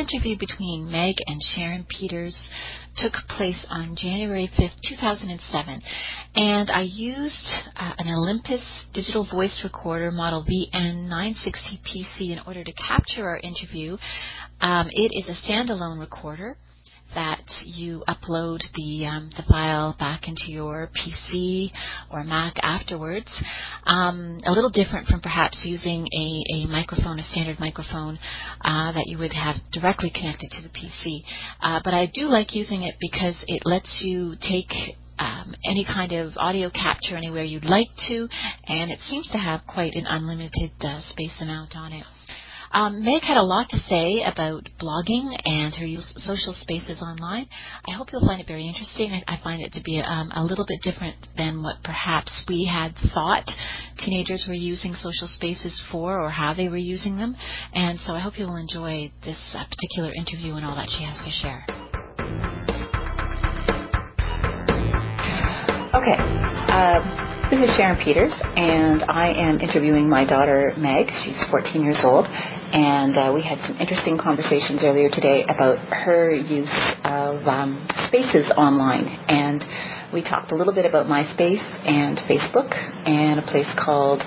interview between Meg and Sharon Peters took place on January 5th, 2007. And I used an Olympus digital voice recorder model VN960PC in order to capture our interview. It is a standalone recorder that you upload the file back into your PC or Mac afterwards. A little different from perhaps using a microphone, a standard microphone that you would have directly connected to the PC. But I do like using it because it lets you take any kind of audio capture anywhere you'd like to, and it seems to have quite an unlimited space amount on it. Meg had a lot to say about blogging and her use of social spaces online. I hope you'll find it very interesting. I find it to be a little bit different than what perhaps we had thought teenagers were using social spaces for or how they were using them. And so I hope you'll enjoy this particular interview and all that she has to share. Okay. This is Sharon Peters, and I am interviewing my daughter, Meg. She's 14 years old, and we had some interesting conversations earlier today about her use of spaces online. And we talked a little bit about MySpace and Facebook and a place called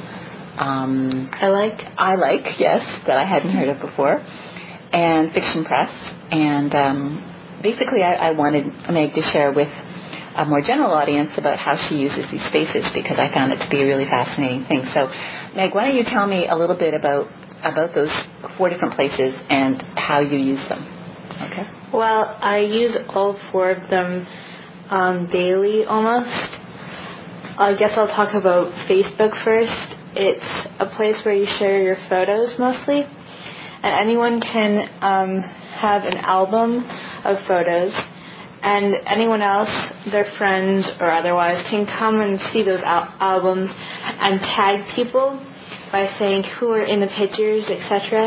I Like, yes, that I hadn't heard of before, and Fiction Press. And basically I wanted Meg to share with a more general audience about how she uses these spaces, because I found it to be a really fascinating thing. So, Meg, why don't you tell me a little bit about those 4 different places and how you use them? Okay. Well, I use all 4 of them daily almost. I guess I'll talk about Facebook first. It's a place where you share your photos mostly, and anyone can have an album of photos. And anyone else, their friends or otherwise, can come and see those albums and tag people by saying who are in the pictures, etc.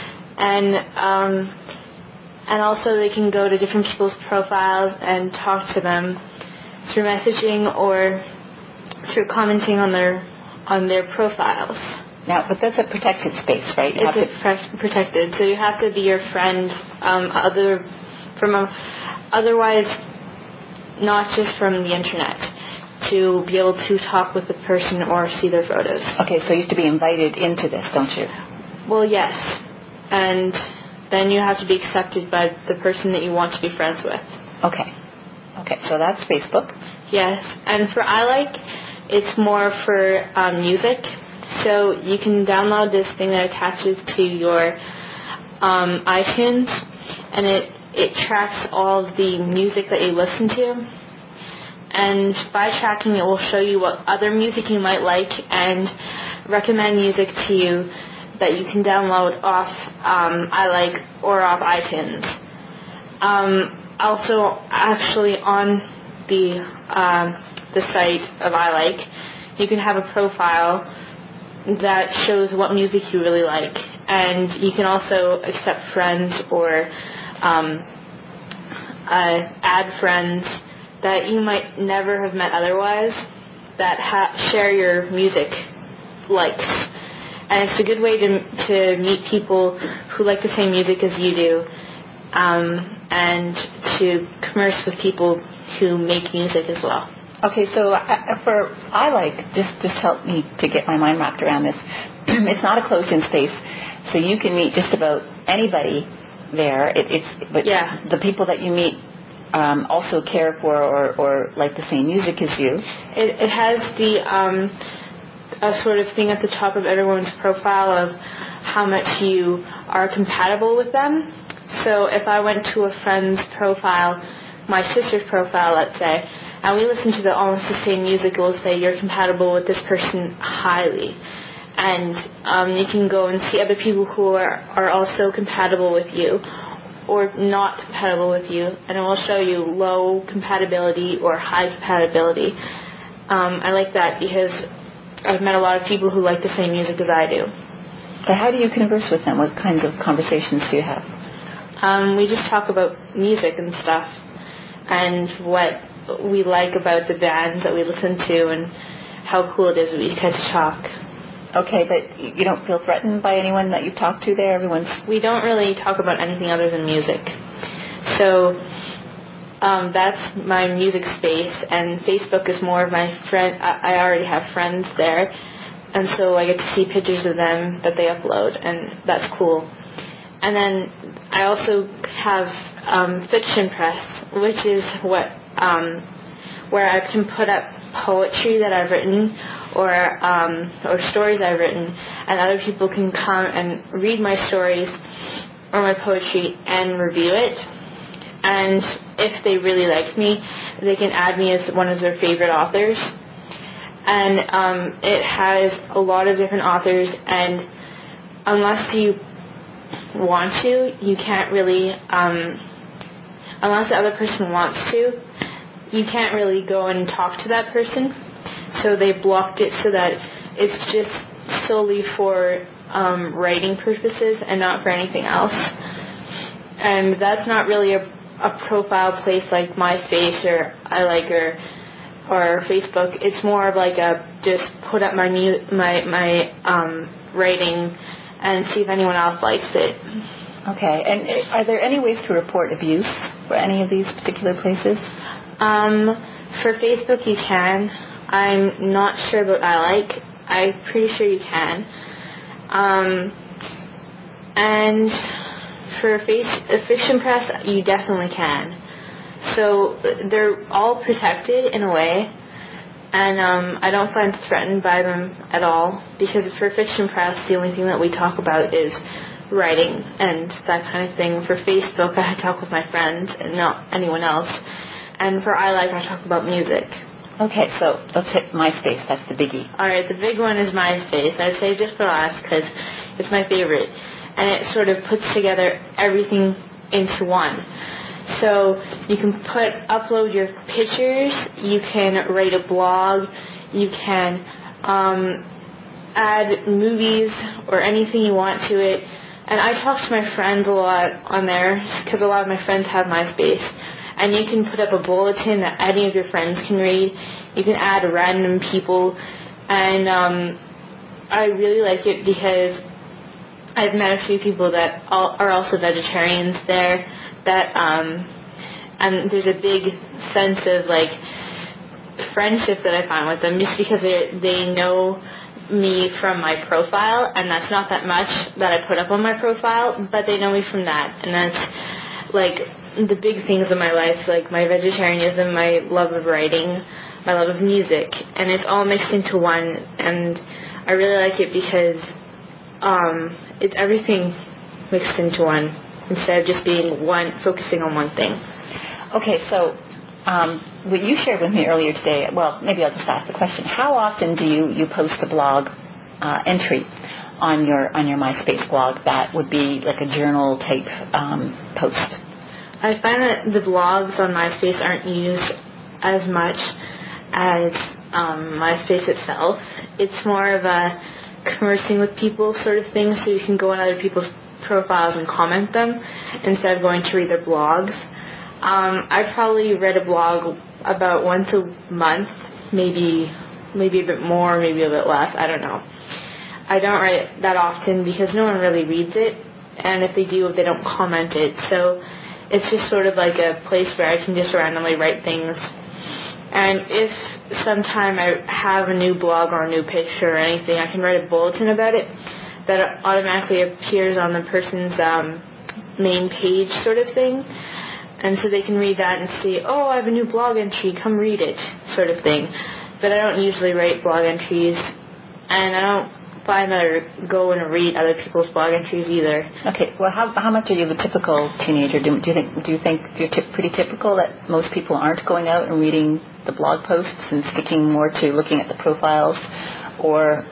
And also they can go to different people's profiles and talk to them through messaging or through commenting on their profiles. Now, but that's a protected space, right? It's protected, so you have to be your friend, otherwise, not just from the internet, to be able to talk with the person or see their photos. Okay, so you have to be invited into this, don't you? Well, yes. And then you have to be accepted by the person that you want to be friends with. Okay, so that's Facebook. Yes, and for iLike, it's more for music. So you can download this thing that attaches to your iTunes, and it tracks all of the music that you listen to, and by tracking it will show you what other music you might like and recommend music to you that you can download off iLike or off iTunes. Also, actually on the site of iLike, you can have a profile that shows what music you really like, and you can also accept friends or add friends that you might never have met otherwise that share your music likes. And it's a good way to meet people who like the same music as you do, and to converse with people who make music as well. Okay, so for iLike, just help me to get my mind wrapped around this. It's not a closed-in space, so you can meet just about anybody there. But yeah, the people that you meet also care for or like the same music as you. It has a sort of thing at the top of everyone's profile of how much you are compatible with them. So if I went to a friend's profile, my sister's profile, let's say, and we listen to almost the same music, it will say you're compatible with this person highly. And you can go and see other people who are also compatible with you or not compatible with you, and it will show you low compatibility or high compatibility. I like that because I've met a lot of people who like the same music as I do. But how do you converse with them? What kinds of conversations do you have? We just talk about music and stuff and what we like about the bands that we listen to and how cool it is we get to talk. Okay, but you don't feel threatened by anyone that you've talked to there? We don't really talk about anything other than music. So that's my music space, and Facebook is more of my friend. I already have friends there, and so I get to see pictures of them that they upload, and that's cool. And then I also have Fiction Press, which is what where I can put up poetry that I've written or stories I've written, and other people can come and read my stories or my poetry and review it. And if they really like me, they can add me as one of their favorite authors. And it has a lot of different authors, and unless you want to, you can't really, unless the other person wants to, you can't really go and talk to that person. So they blocked it so that it's just solely for writing purposes and not for anything else. And that's not really a profile place like MySpace or iLike or Facebook. It's more of like a just put up my writing and see if anyone else likes it. Okay, and are there any ways to report abuse for any of these particular places? For Facebook you can. I'm not sure about iLike. I'm pretty sure you can. And for Fiction Press, you definitely can. So they're all protected in a way, and I don't find threatened by them at all, because for Fiction Press, the only thing that we talk about is writing and that kind of thing. For Facebook, I talk with my friends and not anyone else. And for iLike, I talk about music. Okay, so let's hit MySpace. That's the biggie. All right, the big one is MySpace. I saved it for last because it's my favorite. And it sort of puts together everything into one. So you can upload your pictures, you can write a blog, you can add movies or anything you want to it. And I talk to my friends a lot on there because a lot of my friends have MySpace. And you can put up a bulletin that any of your friends can read. You can add random people. And I really like it because I've met a few people that are also vegetarians there. And there's a big sense of like friendship that I find with them, just because they know me from my profile, and that's not that much that I put up on my profile, but they know me from that, and that's like the big things in my life, like my vegetarianism, my love of writing, my love of music, and it's all mixed into one, and I really like it because it's everything mixed into one instead of just being focusing on one thing. Okay, so what you shared with me earlier today, well, maybe I'll just ask the question. How often do you post a blog entry on your MySpace blog that would be like a journal type post? I find that the blogs on MySpace aren't used as much as MySpace itself. It's more of a conversing with people sort of thing, so you can go on other people's profiles and comment them instead of going to read their blogs. I probably read a blog about once a month, maybe a bit more, maybe a bit less, I don't know. I don't write that often because no one really reads it, and if they do, they don't comment it. So it's just sort of like a place where I can just randomly write things. And if sometime I have a new blog or a new picture or anything, I can write a bulletin about it that automatically appears on the person's main page sort of thing. And so they can read that and see, oh, I have a new blog entry, come read it, sort of thing. But I don't usually write blog entries, and I don't find that I go and read other people's blog entries either. Okay, well, how much are you the typical teenager? Do you think you're pretty typical that most people aren't going out and reading the blog posts and sticking more to looking at the profiles? Or,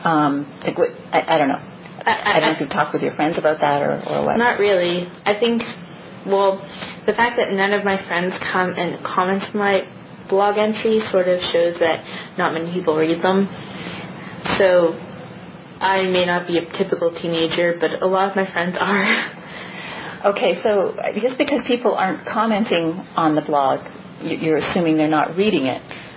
I don't know. I don't know if you've talked with your friends about that or what. Not really. I think, well, the fact that none of my friends come and comment my blog entries sort of shows that not many people read them. So I may not be a typical teenager, but a lot of my friends are. Okay, so just because people aren't commenting on the blog, you're assuming they're not reading it.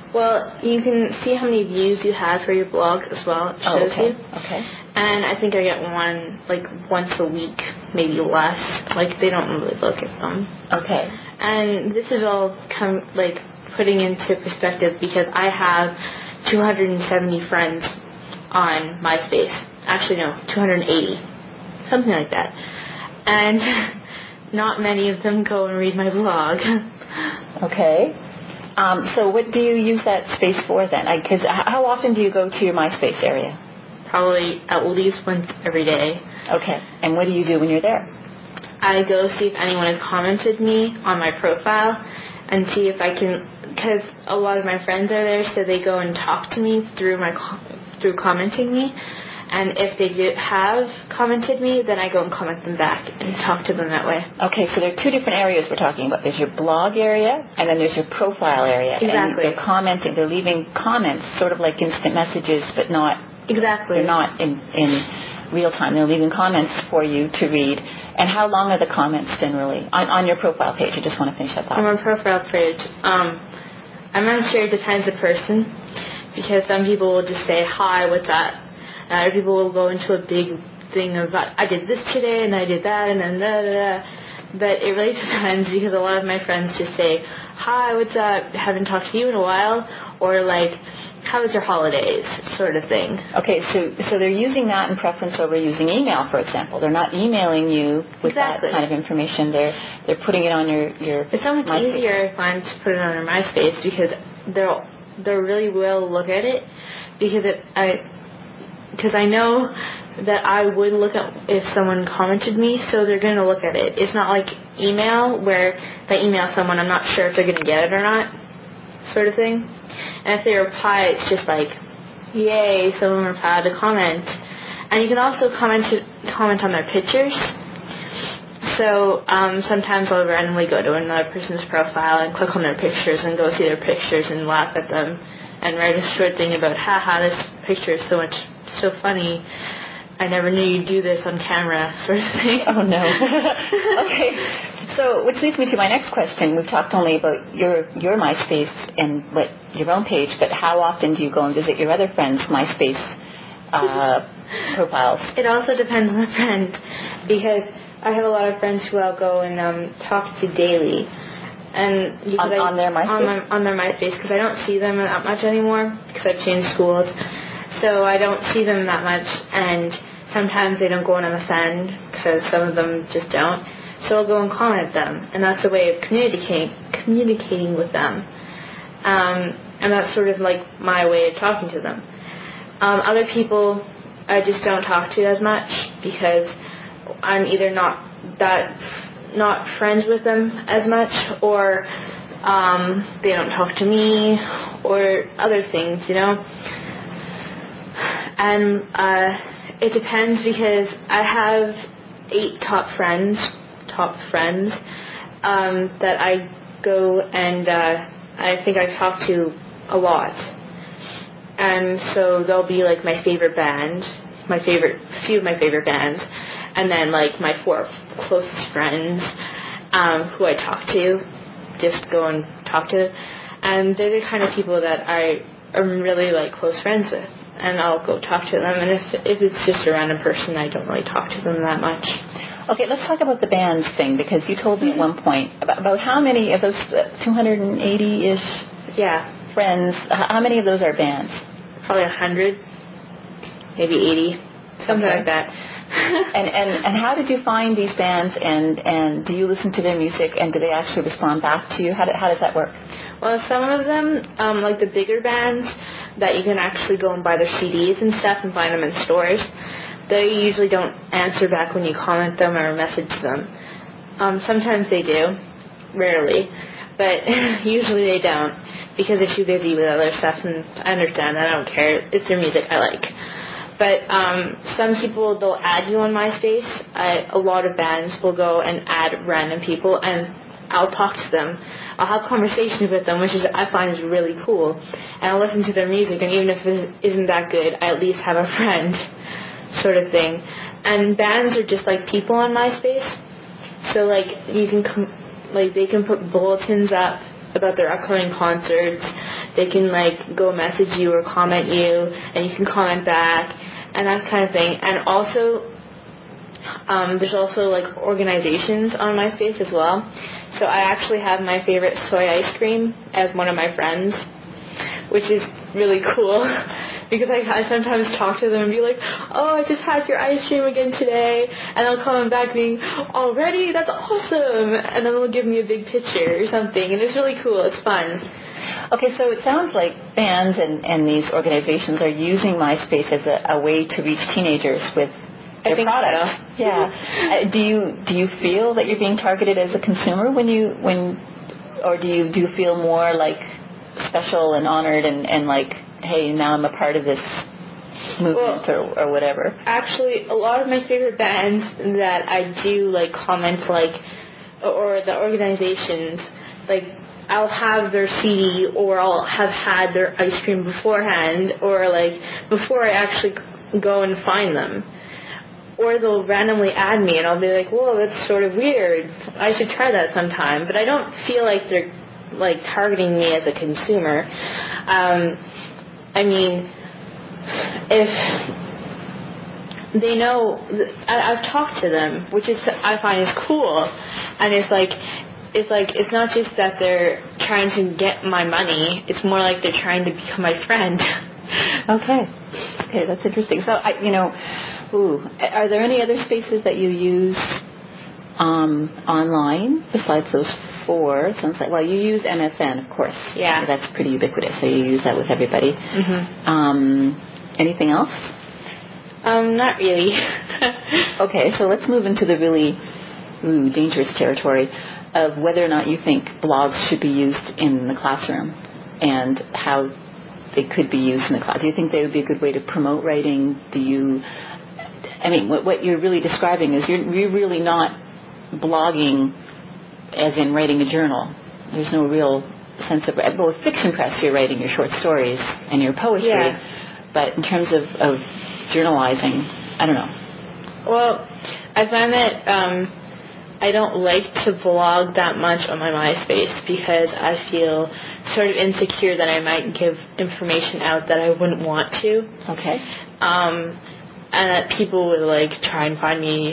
Well, you can see how many views you had for your blog as well. It shows you. Okay. And I think I get one, like, once a week, maybe less. Like, they don't really look at them. Okay. And this is all putting into perspective because I have 270 friends on MySpace. Actually, no, 280. Something like that. And not many of them go and read my blog. Okay. So what do you use that space for then? Because how often do you go to your MySpace area? Probably at least once every day. Okay. And what do you do when you're there? I go see if anyone has commented me on my profile and see if I can, because a lot of my friends are there, so they go and talk to me through commenting me. And if they have commented me, then I go and comment them back and talk to them that way. Okay, so there are two different areas we're talking about. There's your blog area, and then there's your profile area. Exactly. And they're commenting, they're leaving comments, sort of like instant messages, but not... Exactly. They're not in real time. They're leaving comments for you to read. And how long are the comments generally? On your profile page, I just want to finish that thought. On my profile page, I'm not sure, it depends the person, because some people will just say, hi, what's up? Other people will go into a big thing of, I did this today, and I did that, and then da-da-da. But it really depends, because a lot of my friends just say, hi, what's up? Haven't talked to you in a while. Or like, how was your holidays? Sort of thing. Okay, so they're using that in preference over using email, for example. They're not emailing you with that kind of information. They're putting it on your It's so much easier, I find, to put it on your MySpace, because they really will look at it, because I know that I would look at if someone commented me, so they're going to look at it. It's not like email, where if I email someone, I'm not sure if they're going to get it or not, sort of thing. And if they reply, it's just like, yay, someone replied to comment. And you can also comment on their pictures. So sometimes I'll randomly go to another person's profile and click on their pictures and go see their pictures and laugh at them and write a short thing about, haha, this picture is so funny. I never knew you'd do this on camera, sort of thing. Oh, no. Okay. So, which leads me to my next question. We've talked only about your MySpace and your own page, but how often do you go and visit your other friends' MySpace profiles? It also depends on the friend, because I have a lot of friends who I'll go and talk to daily. And on their MySpace? On their MySpace, because I don't see them that much anymore, because I've changed schools. So I don't see them that much, and sometimes they don't go on MSN, because some of them just don't. So I'll go and comment them, and that's a way of communicating with them. And that's sort of like my way of talking to them. Other people I just don't talk to as much, because I'm either not friends with them as much, or they don't talk to me, or other things, you know. And it depends, because I have 8 top friends that I go and I think I talk to a lot. And so they'll be like my favorite band, few of my favorite bands, and then like my 4 closest friends who I talk to, just go and talk to. And they're the kind of people that I am really like close friends with. And I'll go talk to them. And if it's just a random person, I don't really talk to them that much. Okay, let's talk about the bands thing, because you told me at one point about how many of those 280-ish friends, how many of those are bands? Probably 100, maybe 80, something like that. And how did you find these bands, and do you listen to their music, and do they actually respond back to you? How does that work? Well, some of them, like the bigger bands that you can actually go and buy their CDs and stuff and find them in stores, they usually don't answer back when you comment them or message them. Sometimes they do, rarely, but usually they don't, because they're too busy with other stuff, and I understand that. I don't care. It's their music I like. But some people, they'll add you on MySpace. A lot of bands will go and add random people, and I'll talk to them. I'll have conversations with them, which I find is really cool. And I'll listen to their music, and even if it isn't that good, I at least have a friend, sort of thing. And bands are just like people on MySpace. So like you can they can put bulletins up about their upcoming concerts. They can like go message you or comment you, and you can comment back and that kind of thing. And also, there's also like organizations on MySpace as well. So I actually have my favorite soy ice cream as one of my friends, which is really cool because I sometimes talk to them and be like, oh, I just had your ice cream again today, and they'll comment back being, already? That's awesome! And then they'll give me a big picture or something, and it's really cool. It's fun. Okay, so it sounds like bands and these organizations are using MySpace as a way to reach teenagers with their products. So. Yeah. Do you feel that you're being targeted as a consumer or do you feel more like special and honored and like, hey, now I'm a part of this movement or whatever? Actually, a lot of my favorite bands that I do like comment like, or the organizations, like I'll have their CD or I'll have had their ice cream beforehand or like before I actually go and find them. Or they'll randomly add me and I'll be like, whoa, that's sort of weird. I should try that sometime. But I don't feel like they're like targeting me as a consumer. I mean, if they know, I've talked to them, which is I find is cool, and it's not just that they're trying to get my money. It's more like they're trying to become my friend. Okay, that's interesting. So are there any other spaces that you use online besides those 4? Sounds like, well, you use MSN, of course. Yeah. That's pretty ubiquitous, so you use that with everybody. Mm-hmm. Anything else? Not really. Okay, so let's move into the really dangerous territory of whether or not you think blogs should be used in the classroom and how they could be used in the class. Do you think they would be a good way to promote writing? What you're really describing is you're really not blogging as in writing a journal. There's no real sense of, with fiction press, you're writing your short stories and your poetry. Yeah. But in terms of journalizing, I don't know. Well, I find that I don't like to blog that much on my MySpace because I feel sort of insecure that I might give information out that I wouldn't want to. Okay. And that people would like try and find me,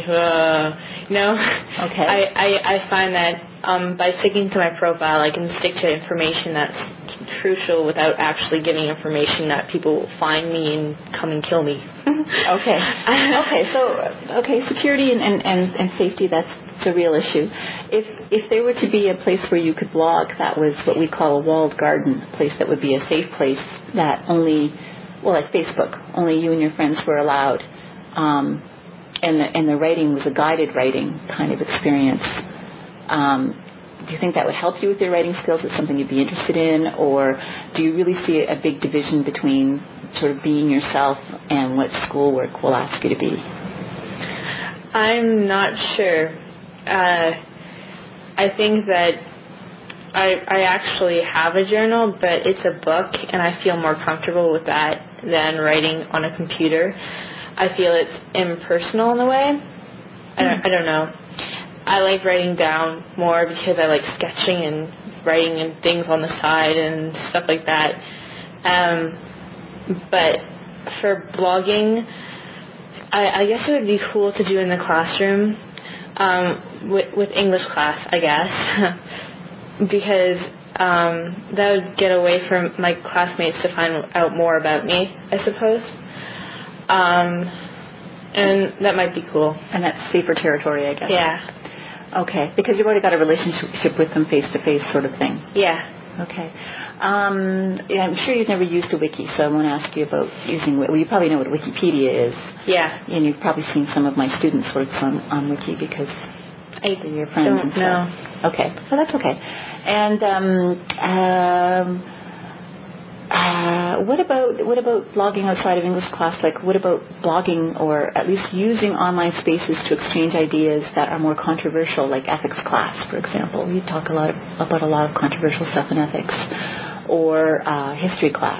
Okay. I find that by sticking to my profile, I can stick to information that's crucial without actually giving information that people will find me and come and kill me. Okay. Security and safety, that's a real issue. If there were to be a place where you could blog that was what we call a walled garden, a place that would be a safe place that only, like Facebook, only you and your friends were allowed, and the writing was a guided writing kind of experience, do you think that would help you with your writing skills? Is it something you'd be interested in? Or do you really see a big division between sort of being yourself and what schoolwork will ask you to be? I'm not sure. I think that I actually have a journal, but it's a book, and I feel more comfortable with that than writing on a computer. I feel it's impersonal in a way. I don't know. I like writing down more because I like sketching and writing and things on the side and stuff like that. But for blogging, I guess it would be cool to do in the classroom, with English class, I guess, because that would get away from my classmates to find out more about me, I suppose. And that might be cool. And that's safer territory, I guess. Yeah. Okay, because you've already got a relationship with them face-to-face sort of thing. Yeah. Okay. I'm sure you've never used a wiki, so I won't ask you about using... Well, you probably know what Wikipedia is. Yeah. And you've probably seen some of my students' works on Wiki because they're your friends and stuff. No. Okay. Well, that's okay. And what about blogging outside of English class? Like, what about blogging or at least using online spaces to exchange ideas that are more controversial, like ethics class, for example? We talk about a lot of controversial stuff in ethics, or history class.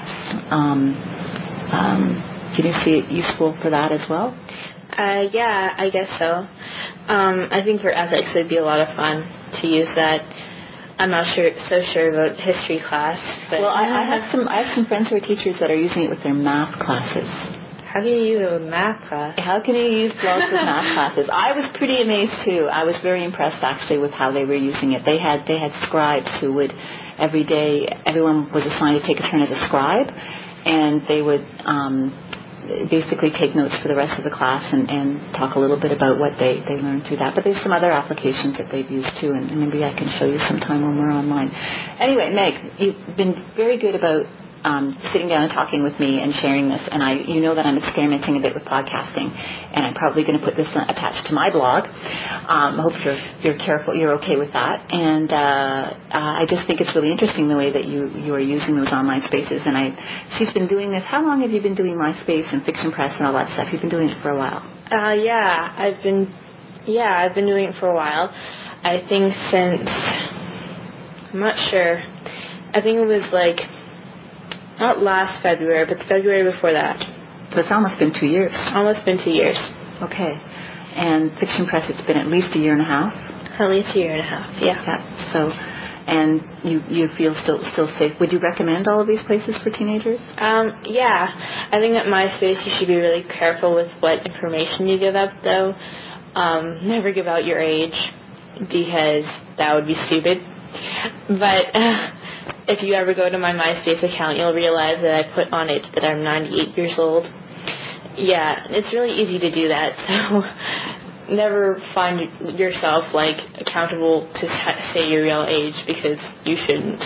Can you see it useful for that as well? Yeah, I guess so. I think for ethics it would be a lot of fun to use that. I'm not so sure about history class. But well, I have some friends who are teachers that are using it with their math classes. How can you use it with math class? How can you use blogs with math classes? I was pretty amazed too. I was very impressed actually with how they were using it. They had scribes who would every day, everyone was assigned to take a turn as a scribe, and they would basically take notes for the rest of the class and talk a little bit about what they learned through that. But there's some other applications that they've used too, and maybe I can show you sometime when we're online. Anyway, Meg, you've been very good about sitting down and talking with me and sharing this, and you know that I'm experimenting a bit with podcasting, and I'm probably going to put this attached to my blog. I hope you're okay with that, and I just think it's really interesting the way that you are using those online spaces. And she's been doing this. How long have you been doing MySpace and Fiction Press and all that stuff? You've been doing it for a while. I've been doing it for a while. I think since, I'm not sure, I think it was like not last February, but the February before that. So it's almost been 2 years. Almost been 2 years. Okay. And Fiction Press, it's been at least a year and a half? At least a year and a half, yeah. So, and you feel still safe. Would you recommend all of these places for teenagers? Yeah. I think at MySpace you should be really careful with what information you give up, though. Never give out your age, because that would be stupid. But if you ever go to my MySpace account, you'll realize that I put on it that I'm 98 years old. Yeah, it's really easy to do that, so never find yourself, accountable to say your real age, because you shouldn't.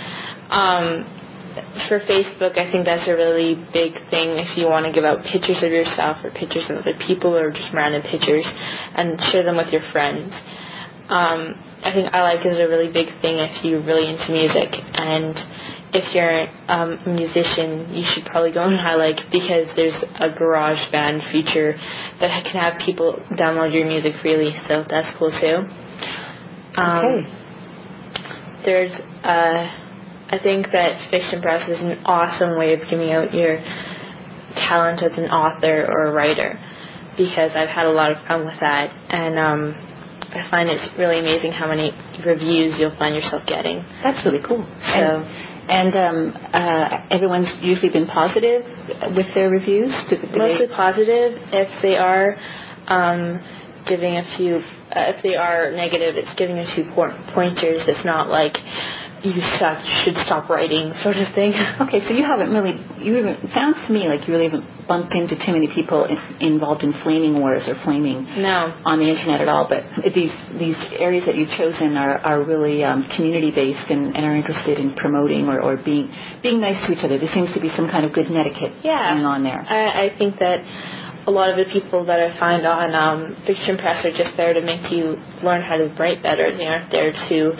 For Facebook, I think that's a really big thing if you want to give out pictures of yourself or pictures of other people or just random pictures and share them with your friends. I think I is a really big thing if you're really into music, and if you're a musician, you should probably go on HiLike, because there's a GarageBand feature that can have people download your music freely, so that's cool too. Okay. There's, I think that Fiction Press is an awesome way of giving out your talent as an author or a writer, because I've had a lot of fun with that, and I find it's really amazing how many reviews you'll find yourself getting. That's really cool. So, and everyone's usually been positive with their reviews? Mostly positive. If they are giving a few, if they are negative, it's giving a few pointers. It's not like you should stop writing sort of thing. Okay, so it sounds to me like you really haven't bumped into too many people involved in flaming wars or flaming on the internet at all, but these areas that you've chosen are really community-based and are interested in promoting or being nice to each other. There seems to be some kind of good netiquette going on there. I think that a lot of the people that I find on Fiction Press are just there to make you learn how to write better. They aren't there to,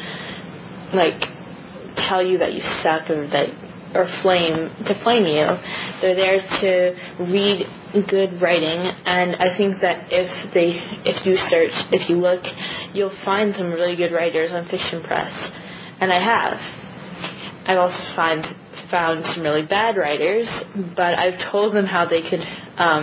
tell you that you suck or flame you. They're there to read good writing, and I think that if you look, you'll find some really good writers on Fiction Press, and I have. I've also found some really bad writers, but I've told them how they could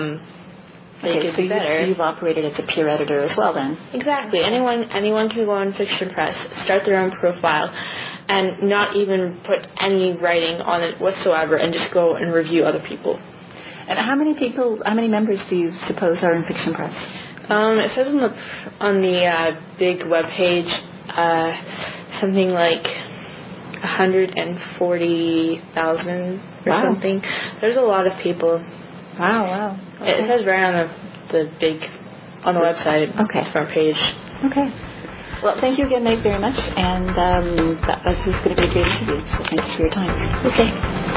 be better. You've operated as a peer editor as well, then. Exactly. Anyone can go on Fiction Press, start their own profile, and not even put any writing on it whatsoever, and just go and review other people. And how many members do you suppose are in Fiction Press? It says on the big web page something like 140,000 or something. There's a lot of people. Wow. Okay. It says right on the website, front page. Okay. Well, thank you again, Meg, very much, and this is going to be a great interview, so thank you for your time. Okay.